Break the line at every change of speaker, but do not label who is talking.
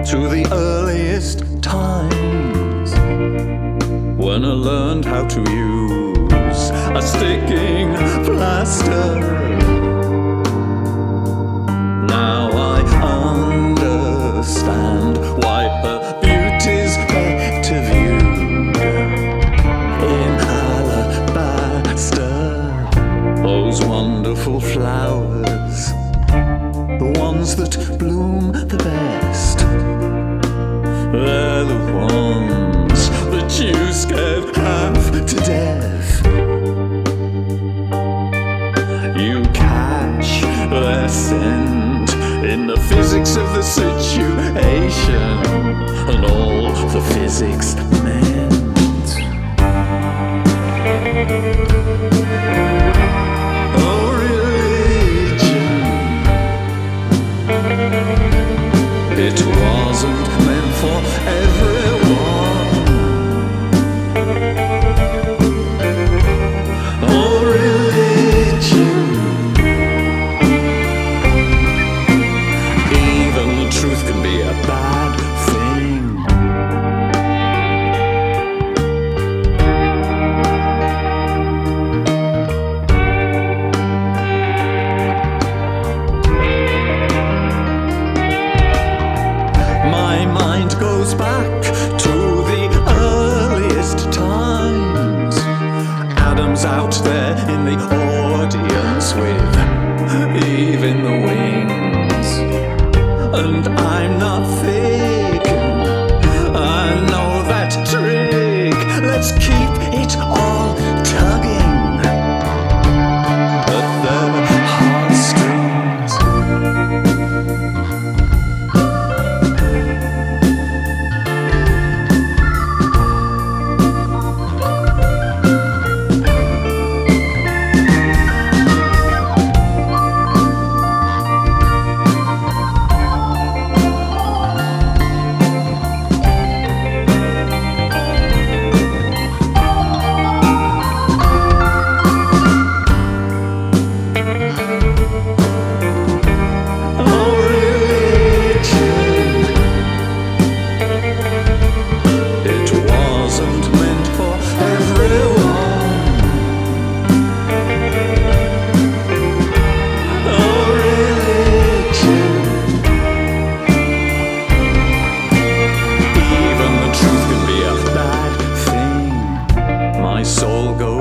to the earliest times, when I learned how to use a sticking plaster. Now I understand why her beauty's better viewed in alabaster. Those wonderful flowers, the ones that bloom the best, they're the ones that you scared half to death. You catch their scent in the physics of the situation, and all the physics meant. Oh, religion, it wasn't meant for everyone. Oh, religion, even the truth can be a bad thing. My mind goes back to the earliest times. Adam's out there in the audience with Eve in the wings, and I'm not faking. I know that trick. Let's keep it all tugging at the heartstrings. My soul goes